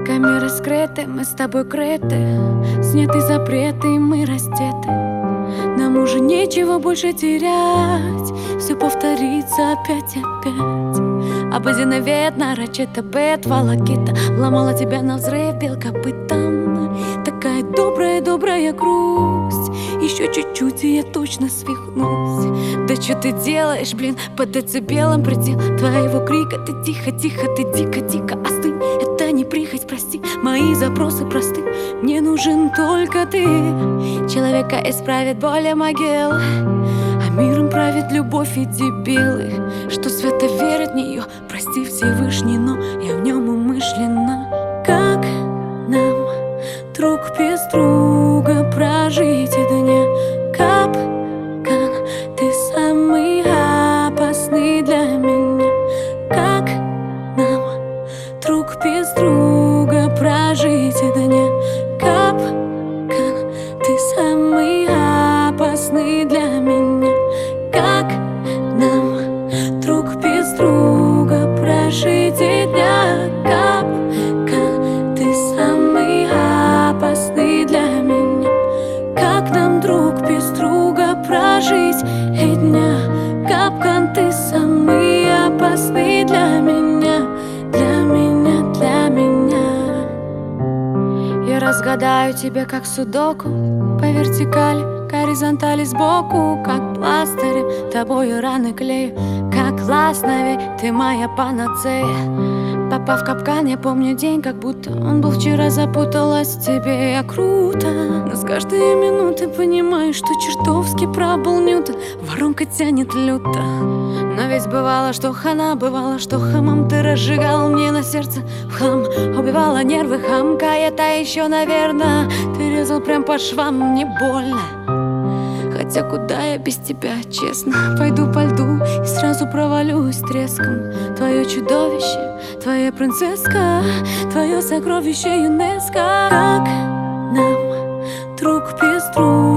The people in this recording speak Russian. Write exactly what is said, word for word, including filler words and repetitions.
Камеры скрыты, мы с тобой крыты, сняты запреты, мы раздеты. Нам уже нечего больше терять, все повторится опять и опять. Обыденный нарочито быт, волокита ломала тебя на взрыв, бил копытом. Такая добрая, добрая грусть, еще чуть-чуть и я точно свихнусь. Да что ты делаешь, блин, по децибелам предел твоего крика. Ты тихо, тихо, ты дико, дико остынь. Это не прихоть, прости, мои запросы просты. Мне нужен только ты. Человека исправит боль и могил, а миром правит любовь и дебилы, что свято верят в нее. Прости, Всевышний, но я в нем умышленно. Как нам друг без друга прожить и дня? Капкан, ты самый опасный для меня. Как нам друг без друга прожить и дня? Капкан, ты самый опасный для меня. Как нам друг без друга прожить и дня? Капкан, ты самый опасный для меня. Как нам друг без друга прожить и дня? Капкан, ты самый опасный для меня, для меня, для меня. Я разгадаю тебя как судоку, по вертикали, горизонтали сбоку, как пластырем тобою раны клею. Как ласновей, ты моя панацея. Попав в капкан, я помню день, как будто он был вчера. Запуталась в тебе я круто, но с каждой минуты понимаю, что чертовски пробыл Ньютон. Воронка тянет люто, но ведь бывало, что хана, бывало, что хамом ты разжигал мне на сердце в хлам. Убивала нервы хамка, это еще, наверное, ты резал прям по швам, не больно. Хотя куда я без тебя, честно? Пойду по льду и сразу провалюсь треском. Твое чудовище, твоя принцесска, твое сокровище ЮНЕСКО. Как нам друг без друга